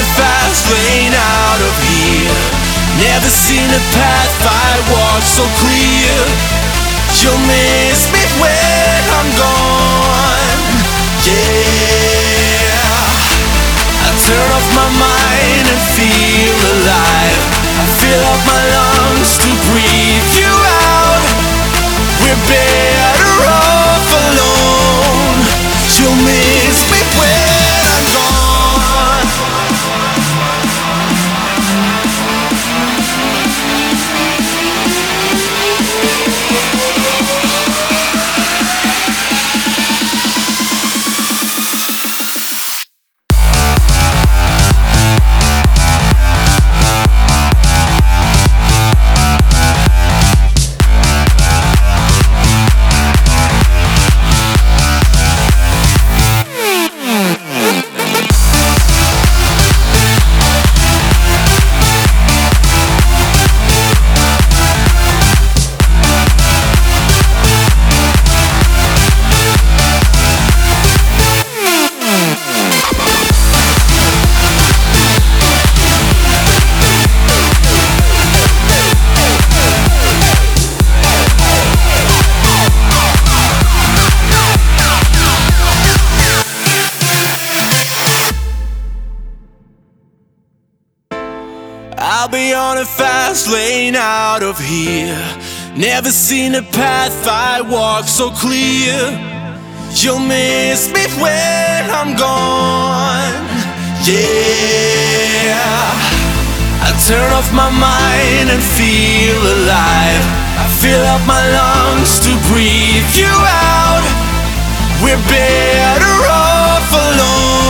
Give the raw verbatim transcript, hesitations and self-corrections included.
a fast lane out of here. Never seen a path I walk so clear. You'll miss me when I'm gone. Yeah, I turn off my mind and feel alive. I fill up my lungs to breathe you out. We're better off alone. You'll miss me when I'm gone. I'll be on a fast lane out of here. Never seen a path I walk so clear. You'll miss me when I'm gone. Yeah, I turn off my mind and feel alive. I fill up my lungs to breathe you out. We're better off alone.